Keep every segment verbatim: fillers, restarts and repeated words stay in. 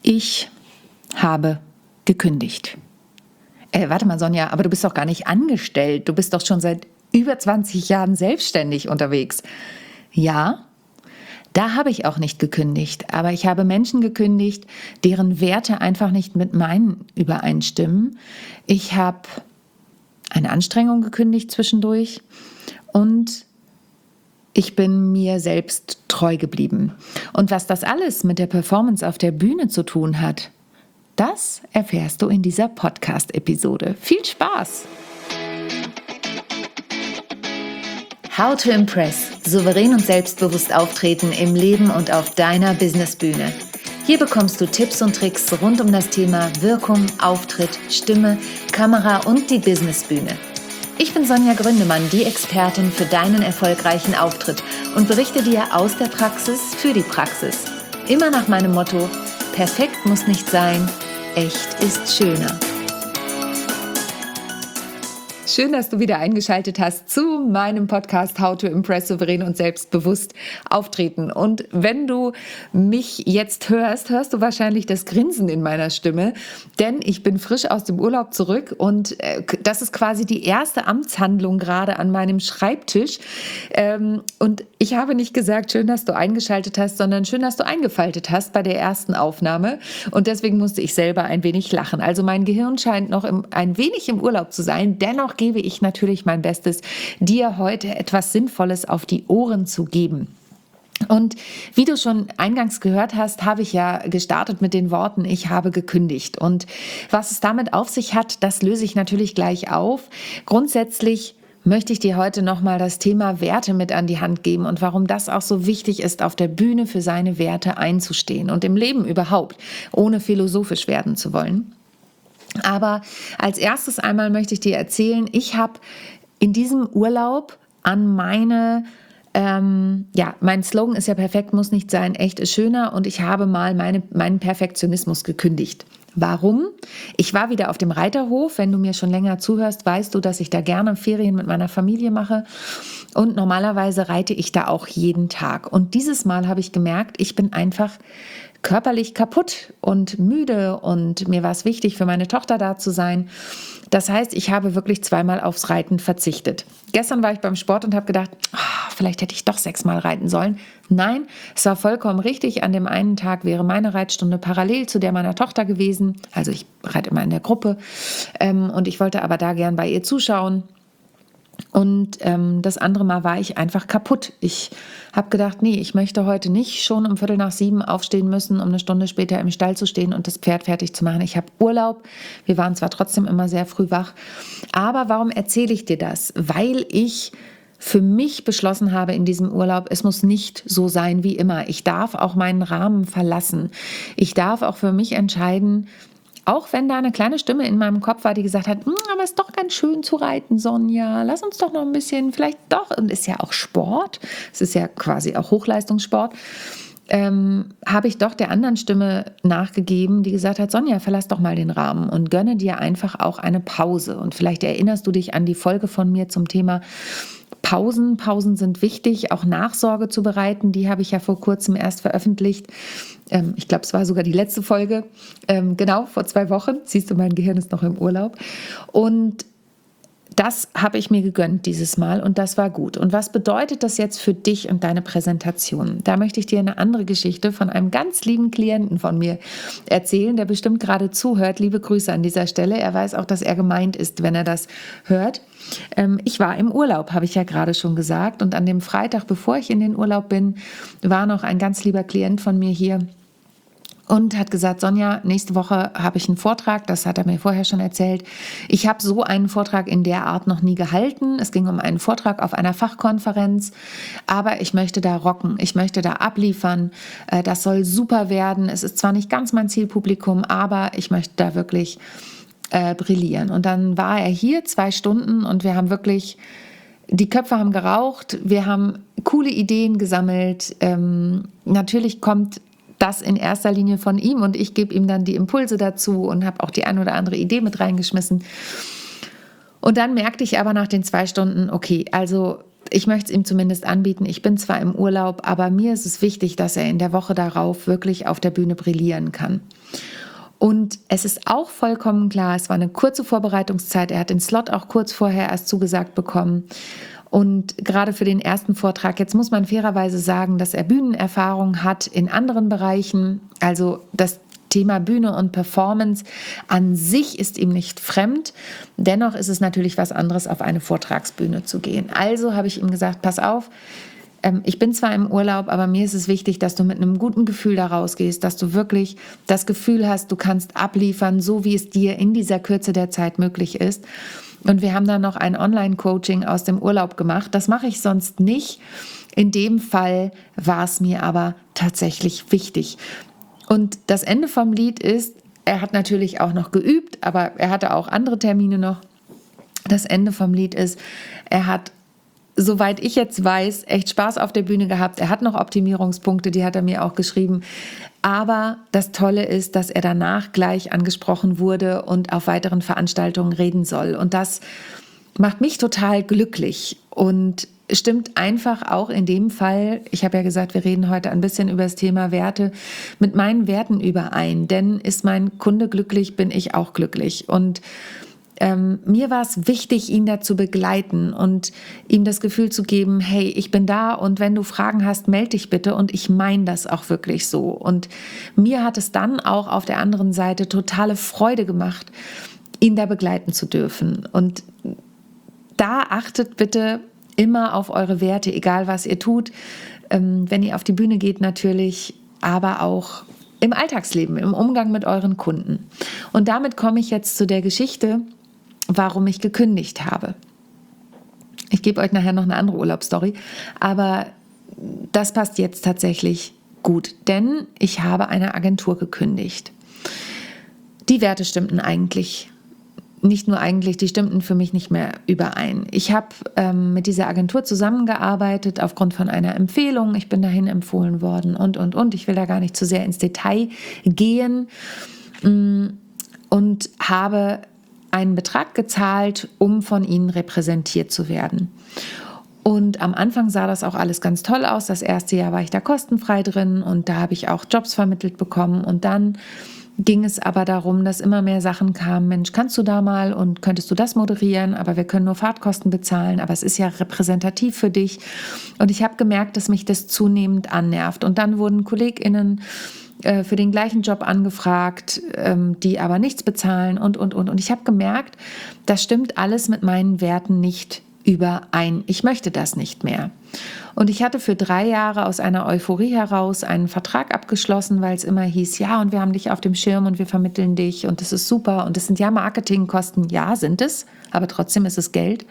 Ich habe gekündigt. Äh, warte mal, Sonja, aber du bist doch gar nicht angestellt. Du bist doch schon seit über zwanzig Jahren selbstständig unterwegs. Ja, da habe ich auch nicht gekündigt. Aber ich habe Menschen gekündigt, deren Werte einfach nicht mit meinen übereinstimmen. Ich habe eine Anstrengung gekündigt zwischendurch und ich bin mir selbst treu geblieben. Und was das alles mit der Performance auf der Bühne zu tun hat, das erfährst du in dieser Podcast-Episode. Viel Spaß! How to Impress. Souverän und selbstbewusst auftreten im Leben und auf deiner Businessbühne. Hier bekommst du Tipps und Tricks rund um das Thema Wirkung, Auftritt, Stimme, Kamera und die Businessbühne. Ich bin Sonja Gründemann, die Expertin für deinen erfolgreichen Auftritt und berichte dir aus der Praxis für die Praxis. Immer nach meinem Motto: Perfekt muss nicht sein, echt ist schöner. Schön, dass du wieder eingeschaltet hast zu meinem Podcast How to Impress souverän und selbstbewusst auftreten. Und wenn du mich jetzt hörst, hörst du wahrscheinlich das Grinsen in meiner Stimme, denn ich bin frisch aus dem Urlaub zurück und äh, das ist quasi die erste Amtshandlung gerade an meinem Schreibtisch. Ähm, und ich habe nicht gesagt, schön, dass du eingeschaltet hast, sondern schön, dass du eingefaltet hast bei der ersten Aufnahme. Und deswegen musste ich selber ein wenig lachen. Also mein Gehirn scheint noch im, ein wenig im Urlaub zu sein, dennoch gebe ich natürlich mein Bestes, dir heute etwas Sinnvolles auf die Ohren zu geben. Und wie du schon eingangs gehört hast, habe ich ja gestartet mit den Worten: Ich habe gekündigt. Und was es damit auf sich hat, das löse ich natürlich gleich auf. Grundsätzlich möchte ich dir heute nochmal das Thema Werte mit an die Hand geben und warum das auch so wichtig ist, auf der Bühne für seine Werte einzustehen und im Leben überhaupt, ohne philosophisch werden zu wollen. Aber als erstes einmal möchte ich dir erzählen, ich habe in diesem Urlaub an meine, ähm, ja, mein Slogan ist ja: Perfekt muss nicht sein, echt ist schöner, und ich habe mal meine, meinen Perfektionismus gekündigt. Warum? Ich war wieder auf dem Reiterhof. Wenn du mir schon länger zuhörst, weißt du, dass ich da gerne Ferien mit meiner Familie mache. Und normalerweise reite ich da auch jeden Tag. Und dieses Mal habe ich gemerkt, ich bin einfach körperlich kaputt und müde und mir war es wichtig, für meine Tochter da zu sein. Das heißt, ich habe wirklich zweimal aufs Reiten verzichtet. Gestern war ich beim Sport und habe gedacht, oh, vielleicht hätte ich doch sechsmal reiten sollen. Nein, es war vollkommen richtig. An dem einen Tag wäre meine Reitstunde parallel zu der meiner Tochter gewesen. Also ich reite immer in der Gruppe ähm, und ich wollte aber da gern bei ihr zuschauen. Und ähm, das andere Mal war ich einfach kaputt. Ich habe gedacht, nee, ich möchte heute nicht schon um Viertel nach sieben aufstehen müssen, um eine Stunde später im Stall zu stehen und das Pferd fertig zu machen. Ich habe Urlaub. Wir waren zwar trotzdem immer sehr früh wach. Aber warum erzähle ich dir das? Weil ich für mich beschlossen habe in diesem Urlaub, es muss nicht so sein wie immer. Ich darf auch meinen Rahmen verlassen. Ich darf auch für mich entscheiden, auch wenn da eine kleine Stimme in meinem Kopf war, die gesagt hat, aber es ist doch ganz schön zu reiten, Sonja, lass uns doch noch ein bisschen, vielleicht doch, und ist ja auch Sport, es ist ja quasi auch Hochleistungssport, ähm, habe ich doch der anderen Stimme nachgegeben, die gesagt hat, Sonja, verlass doch mal den Rahmen und gönne dir einfach auch eine Pause. Und vielleicht erinnerst du dich an die Folge von mir zum Thema Pausen. Pausen sind wichtig, auch Nachsorge zu bereiten. Die habe ich ja vor kurzem erst veröffentlicht. Ähm, ich glaube, es war sogar die letzte Folge. Ähm, genau, vor zwei Wochen. Siehst du, mein Gehirn ist noch im Urlaub. Und das habe ich mir gegönnt dieses Mal und das war gut. Und was bedeutet das jetzt für dich und deine Präsentation? Da möchte ich dir eine andere Geschichte von einem ganz lieben Klienten von mir erzählen, der bestimmt gerade zuhört. Liebe Grüße an dieser Stelle. Er weiß auch, dass er gemeint ist, wenn er das hört. Ähm, ich war im Urlaub, habe ich ja gerade schon gesagt. Und an dem Freitag, bevor ich in den Urlaub bin, war noch ein ganz lieber Klient von mir hier und hat gesagt, Sonja, nächste Woche habe ich einen Vortrag, das hat er mir vorher schon erzählt. Ich habe so einen Vortrag in der Art noch nie gehalten. Es ging um einen Vortrag auf einer Fachkonferenz, aber ich möchte da rocken, ich möchte da abliefern. Das soll super werden. Es ist zwar nicht ganz mein Zielpublikum, aber ich möchte da wirklich äh, brillieren. Und dann war er hier zwei Stunden und wir haben wirklich, die Köpfe haben geraucht, wir haben coole Ideen gesammelt. Ähm, natürlich kommt das in erster Linie von ihm und ich gebe ihm dann die Impulse dazu und habe auch die ein oder andere Idee mit reingeschmissen. Und dann merkte ich aber nach den zwei Stunden, okay, also ich möchte es ihm zumindest anbieten. Ich bin zwar im Urlaub, aber mir ist es wichtig, dass er in der Woche darauf wirklich auf der Bühne brillieren kann. Und es ist auch vollkommen klar, es war eine kurze Vorbereitungszeit. Er hat den Slot auch kurz vorher erst zugesagt bekommen. Und gerade für den ersten Vortrag, jetzt muss man fairerweise sagen, dass er Bühnenerfahrung hat in anderen Bereichen. Also das Thema Bühne und Performance an sich ist ihm nicht fremd. Dennoch ist es natürlich was anderes, auf eine Vortragsbühne zu gehen. Also habe ich ihm gesagt, pass auf, ähm, ich bin zwar im Urlaub, aber mir ist es wichtig, dass du mit einem guten Gefühl da rausgehst, dass du wirklich das Gefühl hast, du kannst abliefern, so wie es dir in dieser Kürze der Zeit möglich ist. Und wir haben dann noch ein Online-Coaching aus dem Urlaub gemacht. Das mache ich sonst nicht. In dem Fall war es mir aber tatsächlich wichtig. Und das Ende vom Lied ist, er hat natürlich auch noch geübt, aber er hatte auch andere Termine noch. Das Ende vom Lied ist, er hat, soweit ich jetzt weiß, echt Spaß auf der Bühne gehabt. Er hat noch Optimierungspunkte, die hat er mir auch geschrieben. Aber das Tolle ist, dass er danach gleich angesprochen wurde und auf weiteren Veranstaltungen reden soll. Und das macht mich total glücklich und stimmt einfach auch in dem Fall, ich habe ja gesagt, wir reden heute ein bisschen über das Thema Werte, mit meinen Werten überein. Denn ist mein Kunde glücklich, bin ich auch glücklich. Und ähm, mir war es wichtig, ihn da zu begleiten und ihm das Gefühl zu geben, hey, ich bin da und wenn du Fragen hast, melde dich bitte. Und ich meine das auch wirklich so. Und mir hat es dann auch auf der anderen Seite totale Freude gemacht, ihn da begleiten zu dürfen. Und da achtet bitte immer auf eure Werte, egal was ihr tut, ähm, wenn ihr auf die Bühne geht natürlich, aber auch im Alltagsleben, im Umgang mit euren Kunden. Und damit komme ich jetzt zu der Geschichte, warum ich gekündigt habe. Ich gebe euch nachher noch eine andere Urlaubsstory, aber das passt jetzt tatsächlich gut, denn ich habe eine Agentur gekündigt. Die Werte stimmten eigentlich Nicht nur eigentlich, die stimmten für mich nicht mehr überein. Ich habe ähm, mit dieser Agentur zusammengearbeitet aufgrund von einer Empfehlung. Ich bin dahin empfohlen worden und, und, und. Ich will da gar nicht zu sehr ins Detail gehen mh, und habe einen Betrag gezahlt, um von ihnen repräsentiert zu werden. Und am Anfang sah das auch alles ganz toll aus. Das erste Jahr war ich da kostenfrei drin und da habe ich auch Jobs vermittelt bekommen. Und dann ging es aber darum, dass immer mehr Sachen kamen. Mensch, kannst du da mal und könntest du das moderieren? Aber wir können nur Fahrtkosten bezahlen. Aber es ist ja repräsentativ für dich. Und ich habe gemerkt, dass mich das zunehmend annervt. Und dann wurden KollegInnen äh, für den gleichen Job angefragt, ähm, die aber nichts bezahlen und, und, und. Und ich habe gemerkt, das stimmt alles mit meinen Werten nicht überein. Ich möchte das nicht mehr. Und ich hatte für drei Jahre aus einer Euphorie heraus einen Vertrag abgeschlossen, weil es immer hieß, ja, und wir haben dich auf dem Schirm und wir vermitteln dich und das ist super und das sind ja Marketingkosten. Ja, sind es, aber trotzdem ist es Geld.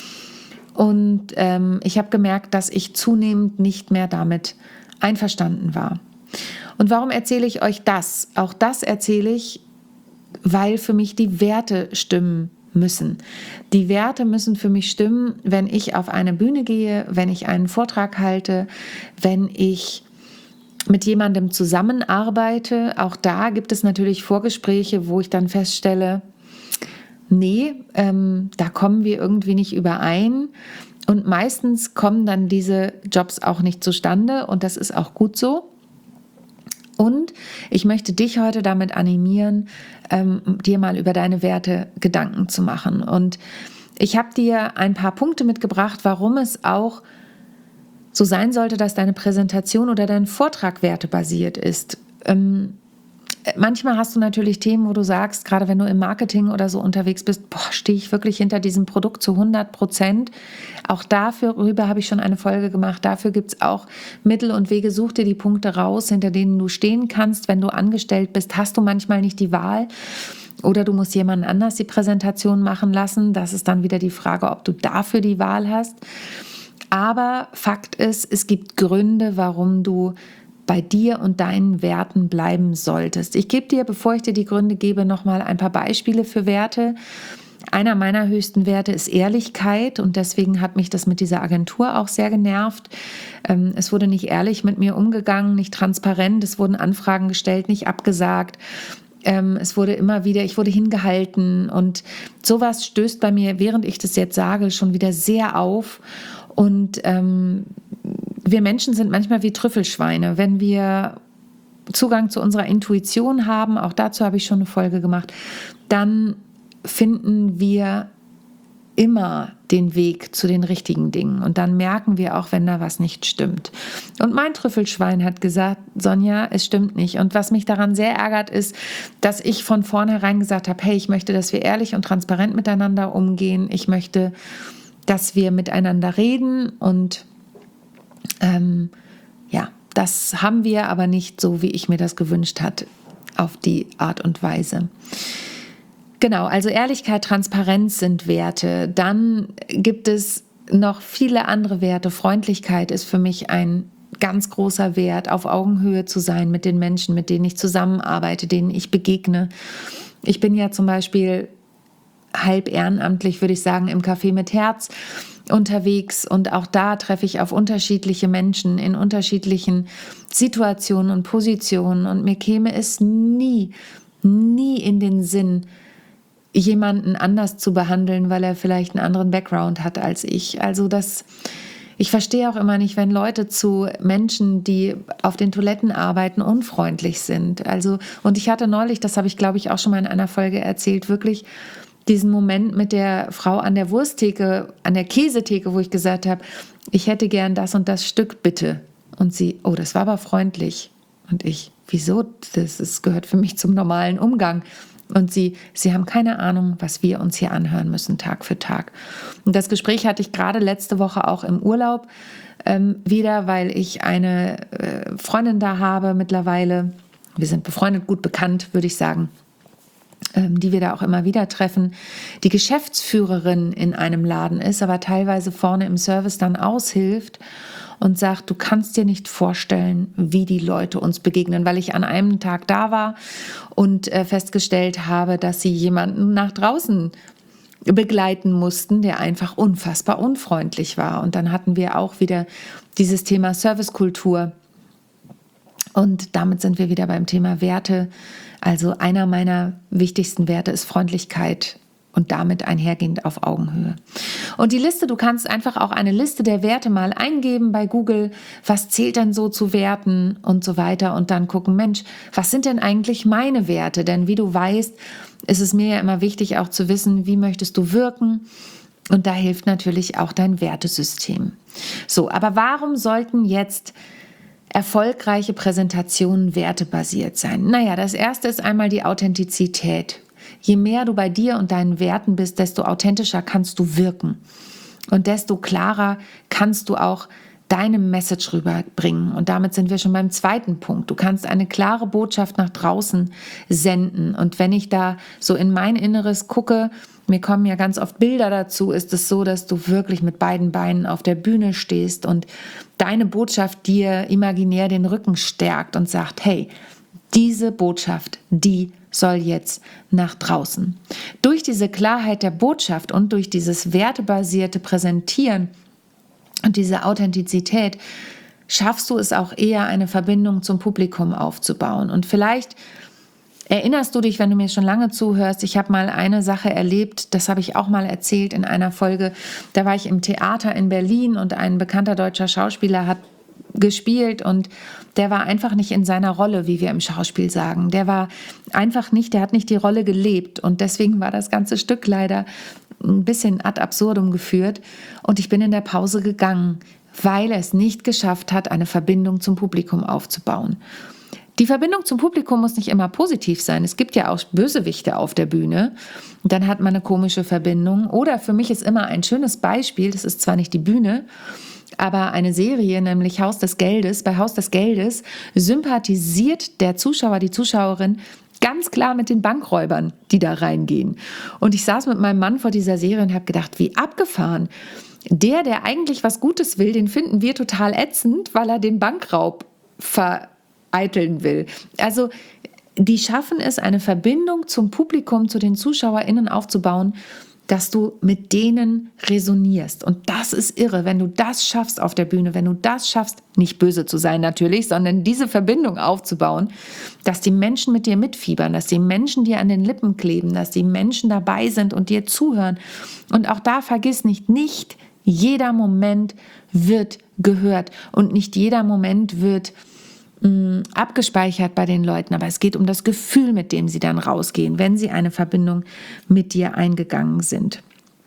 Und ähm, ich habe gemerkt, dass ich zunehmend nicht mehr damit einverstanden war. Und warum erzähle ich euch das? Auch das erzähle ich, weil für mich die Werte stimmen müssen. Die Werte müssen für mich stimmen, wenn ich auf eine Bühne gehe, wenn ich einen Vortrag halte, wenn ich mit jemandem zusammenarbeite. Auch da gibt es natürlich Vorgespräche, wo ich dann feststelle, nee, ähm, da kommen wir irgendwie nicht überein. Und meistens kommen dann diese Jobs auch nicht zustande und das ist auch gut so. Und ich möchte dich heute damit animieren, ähm, dir mal über deine Werte Gedanken zu machen. Und ich habe dir ein paar Punkte mitgebracht, warum es auch so sein sollte, dass deine Präsentation oder dein Vortrag wertebasiert ist. Ähm, Manchmal hast du natürlich Themen, wo du sagst, gerade wenn du im Marketing oder so unterwegs bist, boah, stehe ich wirklich hinter diesem Produkt zu hundert Prozent. Auch darüber habe ich schon eine Folge gemacht. Dafür gibt es auch Mittel und Wege. Such dir die Punkte raus, hinter denen du stehen kannst. Wenn du angestellt bist, hast du manchmal nicht die Wahl. Oder du musst jemanden anders die Präsentation machen lassen. Das ist dann wieder die Frage, ob du dafür die Wahl hast. Aber Fakt ist, es gibt Gründe, warum du bei dir und deinen Werten bleiben solltest. Ich gebe dir, bevor ich dir die Gründe gebe, nochmal ein paar Beispiele für Werte. Einer meiner höchsten Werte ist Ehrlichkeit und deswegen hat mich das mit dieser Agentur auch sehr genervt. Es wurde nicht ehrlich mit mir umgegangen, nicht transparent, es wurden Anfragen gestellt, nicht abgesagt. Es wurde immer wieder, ich wurde hingehalten und sowas stößt bei mir, während ich das jetzt sage, schon wieder sehr auf. Und ähm, wir Menschen sind manchmal wie Trüffelschweine. Wenn wir Zugang zu unserer Intuition haben, auch dazu habe ich schon eine Folge gemacht, dann finden wir immer den Weg zu den richtigen Dingen. Und dann merken wir auch, wenn da was nicht stimmt. Und mein Trüffelschwein hat gesagt, Sonja, es stimmt nicht. Und was mich daran sehr ärgert, ist, dass ich von vornherein gesagt habe, hey, ich möchte, dass wir ehrlich und transparent miteinander umgehen. Ich möchte, dass wir miteinander reden. Und ähm, ja, das haben wir aber nicht so, wie ich mir das gewünscht habe, auf die Art und Weise. Genau, also Ehrlichkeit, Transparenz sind Werte. Dann gibt es noch viele andere Werte. Freundlichkeit ist für mich ein ganz großer Wert, auf Augenhöhe zu sein mit den Menschen, mit denen ich zusammenarbeite, denen ich begegne. Ich bin ja zum Beispiel halb ehrenamtlich, würde ich sagen, im Café mit Herz unterwegs und auch da treffe ich auf unterschiedliche Menschen in unterschiedlichen Situationen und Positionen und mir käme es nie, nie in den Sinn, jemanden anders zu behandeln, weil er vielleicht einen anderen Background hat als ich. Also das, ich verstehe auch immer nicht, wenn Leute zu Menschen, die auf den Toiletten arbeiten, unfreundlich sind. Also, und ich hatte neulich, das habe ich glaube ich auch schon mal in einer Folge erzählt, wirklich diesen Moment mit der Frau an der Wursttheke, an der Käsetheke, wo ich gesagt habe, ich hätte gern das und das Stück bitte. Und sie, oh, das war aber freundlich. Und ich, wieso? Das ist, gehört für mich zum normalen Umgang. Und sie, sie haben keine Ahnung, was wir uns hier anhören müssen, Tag für Tag. Und das Gespräch hatte ich gerade letzte Woche auch im Urlaub ähm, wieder, weil ich eine äh, Freundin da habe mittlerweile. Wir sind befreundet, gut bekannt, würde ich sagen, ähm, die wir da auch immer wieder treffen, die Geschäftsführerin in einem Laden ist, aber teilweise vorne im Service dann aushilft und sagt, du kannst dir nicht vorstellen, wie die Leute uns begegnen, weil ich an einem Tag da war und äh, festgestellt habe, dass sie jemanden nach draußen begleiten mussten, der einfach unfassbar unfreundlich war. Und dann hatten wir auch wieder dieses Thema Servicekultur. Und damit sind wir wieder beim Thema Werte. Also einer meiner wichtigsten Werte ist Freundlichkeit und damit einhergehend auf Augenhöhe. Und die Liste, du kannst einfach auch eine Liste der Werte mal eingeben bei Google, was zählt denn so zu Werten und so weiter und dann gucken, Mensch, was sind denn eigentlich meine Werte? Denn wie du weißt, ist es mir ja immer wichtig auch zu wissen, wie möchtest du wirken? Und da hilft natürlich auch dein Wertesystem. So, aber warum sollten jetzt erfolgreiche Präsentationen wertebasiert sein? Naja, das erste ist einmal die Authentizität. Je mehr du bei dir und deinen Werten bist, desto authentischer kannst du wirken. Und desto klarer kannst du auch deine Message rüberbringen. Und damit sind wir schon beim zweiten Punkt. Du kannst eine klare Botschaft nach draußen senden. Und wenn ich da so in mein Inneres gucke, mir kommen ja ganz oft Bilder dazu, ist es so, dass du wirklich mit beiden Beinen auf der Bühne stehst und deine Botschaft dir imaginär den Rücken stärkt und sagt, hey, diese Botschaft, die soll jetzt nach draußen. Durch diese Klarheit der Botschaft und durch dieses wertebasierte Präsentieren und diese Authentizität schaffst du es auch eher, eine Verbindung zum Publikum aufzubauen. Und vielleicht erinnerst du dich, wenn du mir schon lange zuhörst, ich habe mal eine Sache erlebt, das habe ich auch mal erzählt in einer Folge, da war ich im Theater in Berlin und ein bekannter deutscher Schauspieler hat gespielt und der war einfach nicht in seiner Rolle, wie wir im Schauspiel sagen. Der war einfach nicht, der hat nicht die Rolle gelebt und deswegen war das ganze Stück leider ein bisschen ad absurdum geführt und ich bin in der Pause gegangen, weil er es nicht geschafft hat, eine Verbindung zum Publikum aufzubauen. Die Verbindung zum Publikum muss nicht immer positiv sein. Es gibt ja auch Bösewichte auf der Bühne. Dann hat man eine komische Verbindung. Oder für mich ist immer ein schönes Beispiel, das ist zwar nicht die Bühne, aber eine Serie, nämlich Haus des Geldes. Bei Haus des Geldes sympathisiert der Zuschauer, die Zuschauerin ganz klar mit den Bankräubern, die da reingehen. Und ich saß mit meinem Mann vor dieser Serie und habe gedacht, wie abgefahren. Der, der eigentlich was Gutes will, den finden wir total ätzend, weil er den Bankraub vereiteln will. Also die schaffen es, eine Verbindung zum Publikum, zu den ZuschauerInnen aufzubauen, dass du mit denen resonierst. Und das ist irre, wenn du das schaffst auf der Bühne, wenn du das schaffst, nicht böse zu sein natürlich, sondern diese Verbindung aufzubauen, dass die Menschen mit dir mitfiebern, dass die Menschen dir an den Lippen kleben, dass die Menschen dabei sind und dir zuhören. Und auch da vergiss nicht, nicht jeder Moment wird gehört und nicht jeder Moment wird mh, abgespeichert bei den Leuten, aber es geht um das Gefühl, mit dem sie dann rausgehen, wenn sie eine Verbindung mit dir eingegangen sind.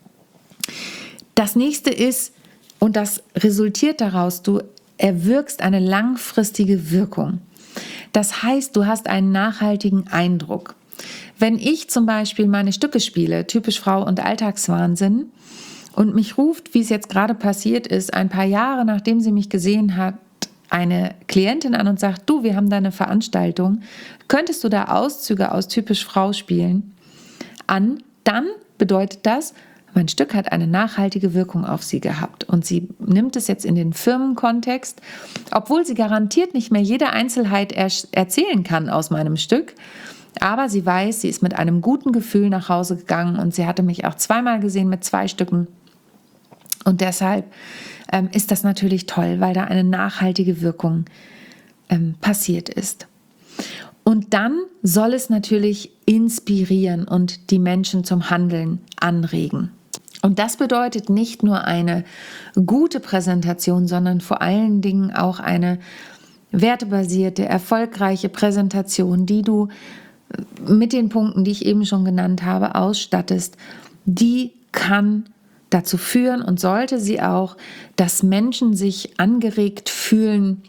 Das nächste ist, und das resultiert daraus, du erwirkst eine langfristige Wirkung. Das heißt, du hast einen nachhaltigen Eindruck. Wenn ich zum Beispiel meine Stücke spiele, typisch Frau und Alltagswahnsinn, und mich ruft, wie es jetzt gerade passiert ist, ein paar Jahre nachdem sie mich gesehen hat, eine Klientin an und sagt, du, wir haben da eine Veranstaltung, könntest du da Auszüge aus typisch Frau spielen? An, dann bedeutet das, mein Stück hat eine nachhaltige Wirkung auf sie gehabt und sie nimmt es jetzt in den Firmenkontext, obwohl sie garantiert nicht mehr jede Einzelheit er- erzählen kann aus meinem Stück, aber sie weiß, sie ist mit einem guten Gefühl nach Hause gegangen und sie hatte mich auch zweimal gesehen mit zwei Stücken und deshalb ähm, ist das natürlich toll, weil da eine nachhaltige Wirkung ähm, passiert ist. Und dann soll es natürlich inspirieren und die Menschen zum Handeln anregen. Und das bedeutet nicht nur eine gute Präsentation, sondern vor allen Dingen auch eine wertebasierte, erfolgreiche Präsentation, die du mit den Punkten, die ich eben schon genannt habe, ausstattest. Die kann dazu führen und sollte sie auch, dass Menschen sich angeregt fühlen,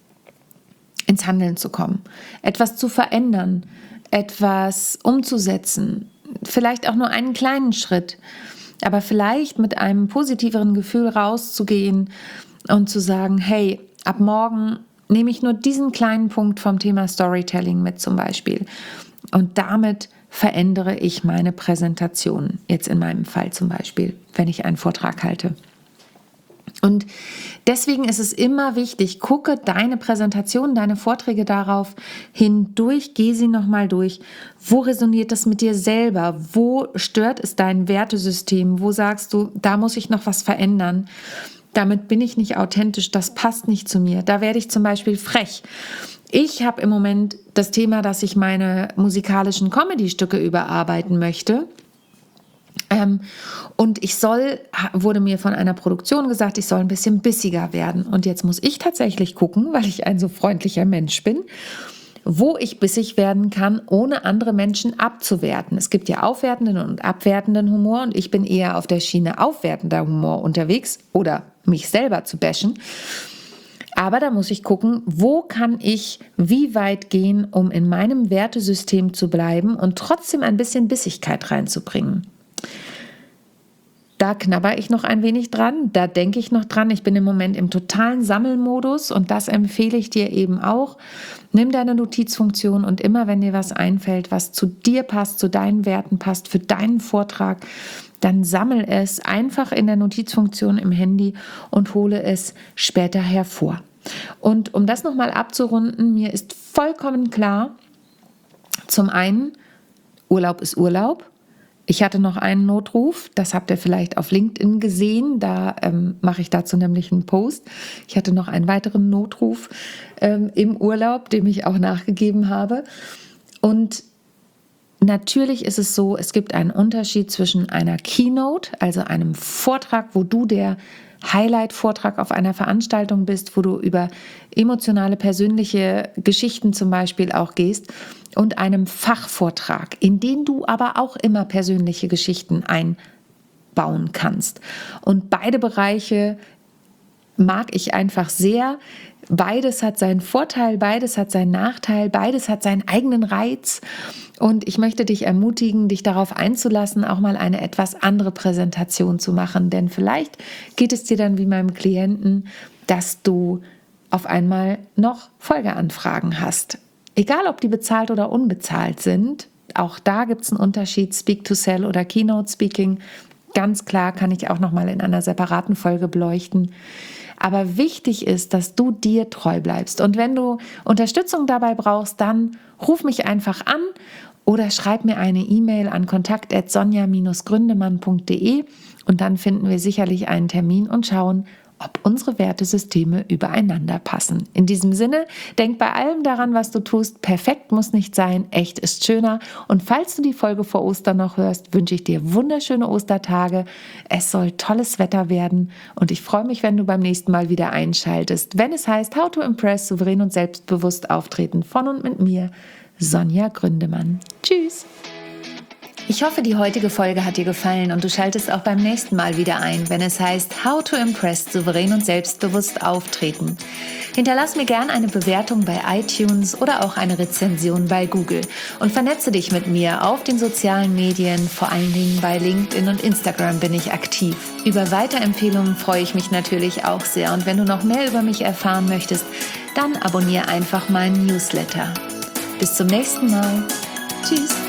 ins Handeln zu kommen, etwas zu verändern, etwas umzusetzen, vielleicht auch nur einen kleinen Schritt, aber vielleicht mit einem positiveren Gefühl rauszugehen und zu sagen, hey, ab morgen nehme ich nur diesen kleinen Punkt vom Thema Storytelling mit zum Beispiel und damit verändere ich meine Präsentation, jetzt in meinem Fall zum Beispiel, wenn ich einen Vortrag halte. Und deswegen ist es immer wichtig, gucke deine Präsentation, deine Vorträge darauf hindurch, geh sie nochmal durch. Wo resoniert das mit dir selber? Wo stört es dein Wertesystem? Wo sagst du, da muss ich noch was verändern? Damit bin ich nicht authentisch, das passt nicht zu mir. Da werde ich zum Beispiel frech. Ich habe im Moment das Thema, dass ich meine musikalischen Comedy-Stücke überarbeiten möchte. Ähm, und ich soll, wurde mir von einer Produktion gesagt, ich soll ein bisschen bissiger werden. Und jetzt muss ich tatsächlich gucken, weil ich ein so freundlicher Mensch bin, wo ich bissig werden kann, ohne andere Menschen abzuwerten. Es gibt ja aufwertenden und abwertenden Humor und ich bin eher auf der Schiene aufwertender Humor unterwegs oder mich selber zu bashen. Aber da muss ich gucken, wo kann ich wie weit gehen, um in meinem Wertesystem zu bleiben und trotzdem ein bisschen Bissigkeit reinzubringen. Da knabber ich noch ein wenig dran, da denke ich noch dran. Ich bin im Moment im totalen Sammelmodus und das empfehle ich dir eben auch. Nimm deine Notizfunktion und immer, wenn dir was einfällt, was zu dir passt, zu deinen Werten passt, für deinen Vortrag, dann sammel es einfach in der Notizfunktion im Handy und hole es später hervor. Und um das nochmal abzurunden, mir ist vollkommen klar, zum einen, Urlaub ist Urlaub. Ich hatte noch einen Notruf, das habt ihr vielleicht auf LinkedIn gesehen, da ähm, mache ich dazu nämlich einen Post. Ich hatte noch einen weiteren Notruf ähm, im Urlaub, dem ich auch nachgegeben habe. Und natürlich ist es so, es gibt einen Unterschied zwischen einer Keynote, also einem Vortrag, wo du der Highlight-Vortrag auf einer Veranstaltung bist, wo du über emotionale, persönliche Geschichten zum Beispiel auch gehst, und einem Fachvortrag, in den du aber auch immer persönliche Geschichten einbauen kannst. Und beide Bereiche mag ich einfach sehr. Beides hat seinen Vorteil, beides hat seinen Nachteil, beides hat seinen eigenen Reiz. Und ich möchte dich ermutigen, dich darauf einzulassen, auch mal eine etwas andere Präsentation zu machen. Denn vielleicht geht es dir dann wie meinem Klienten, dass du auf einmal noch Folgeanfragen hast. Egal, ob die bezahlt oder unbezahlt sind, auch da gibt es einen Unterschied, Speak to Sell oder Keynote Speaking. Ganz klar, kann ich auch noch mal in einer separaten Folge beleuchten. Aber wichtig ist, dass du dir treu bleibst. Und wenn du Unterstützung dabei brauchst, dann ruf mich einfach an oder schreib mir eine E-Mail an kontakt at sonja dash gründemann punkt de und dann finden wir sicherlich einen Termin und schauen, ob unsere Wertesysteme übereinander passen. In diesem Sinne, denk bei allem daran, was du tust. Perfekt muss nicht sein, echt ist schöner. Und falls du die Folge vor Ostern noch hörst, wünsche ich dir wunderschöne Ostertage. Es soll tolles Wetter werden und ich freue mich, wenn du beim nächsten Mal wieder einschaltest, wenn es heißt How to Impress, souverän und selbstbewusst auftreten von und mit mir, Sonja Gründemann. Tschüss! Ich hoffe, die heutige Folge hat dir gefallen und du schaltest auch beim nächsten Mal wieder ein, wenn es heißt How to Impress, souverän und selbstbewusst auftreten. Hinterlass mir gern eine Bewertung bei iTunes oder auch eine Rezension bei Google und vernetze dich mit mir auf den sozialen Medien, vor allen Dingen bei LinkedIn und Instagram bin ich aktiv. Über Weiterempfehlungen freue ich mich natürlich auch sehr und wenn du noch mehr über mich erfahren möchtest, dann abonniere einfach meinen Newsletter. Bis zum nächsten Mal. Tschüss.